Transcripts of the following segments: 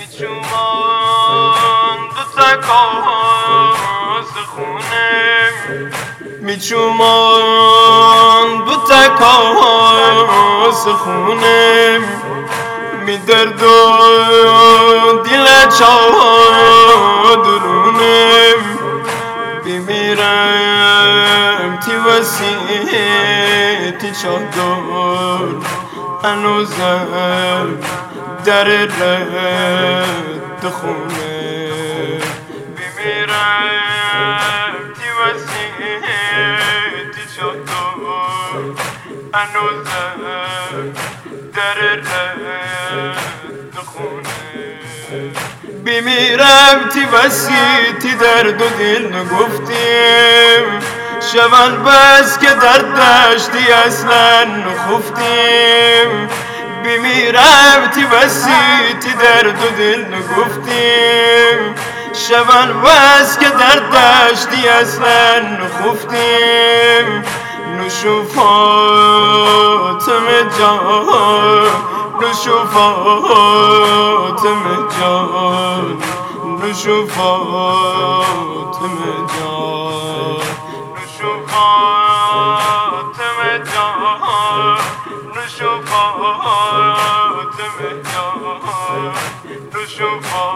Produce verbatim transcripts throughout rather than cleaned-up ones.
میچومان دو تا کاس خونه میچومان دو تا کاس خونه می درد و دل چادرونه بمیرم تی وسیعتی چادر هنوزم در رد خونه بمیرم تی وسیعتی چادر هنوزم در رد خونه بمیرم تی وسیعتی درد و دل نگفتیم شبن بس که در دشتی اصلا نخفتیم بمیرم تی وسیعتی درد و دل نگفتیم شبن بس که در دشتی اصلا نخفتیم نوشو فاطمه جان نوشو فاطمه جان نوشو فاطمه جان نوشو فاطمه جان نوشو فاطمه جان نوشو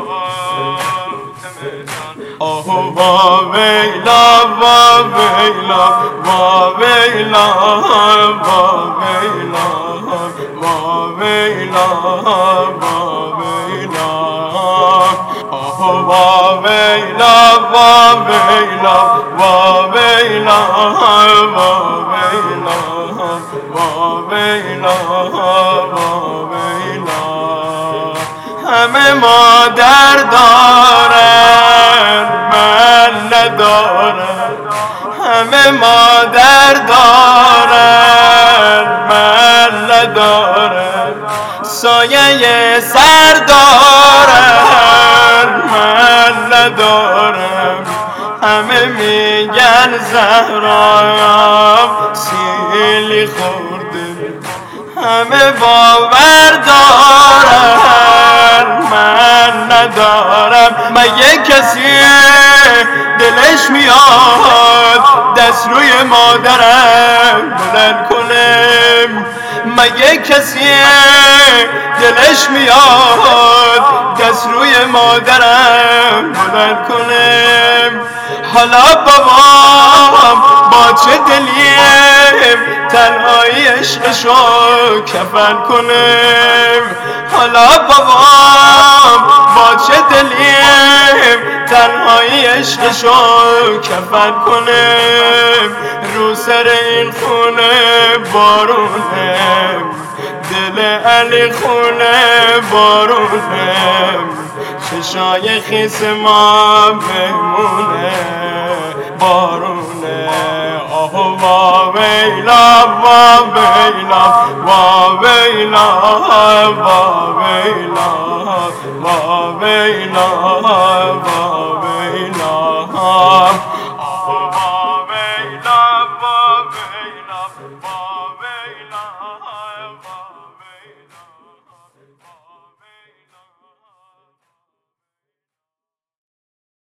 فاطمه جان آه وا ویلا وا ویلا وا ویلا وا ویلا وا ویلا وا ویلا آه وا ویلا وا ویلا وا ویلا وا ویلا وا ویلا وا ویلا همه مادر دارن من ندارم همه مادر دارن من ندارم سایه سر دارن من ندارم همه میگن زهرایم سیلی خورده همه باور دارن من ندارم مگه کسی دلش میاد دست روی مادرم بلند کنم مگه کسی دلش میاد دست روی مادرم بلند کنم حالا بابام با چه دلیم تنهایی عشقشو کفن کنم حالا بابام با چه دلیم تنهایی عشقشو کفن کنم رو سر این خونه بارونم دل علی خونه بارونم چشای خیس ما مهمونه بارونه آه وا ویلا وا ویلا وا ویلا وا ویلا وا ویلا وا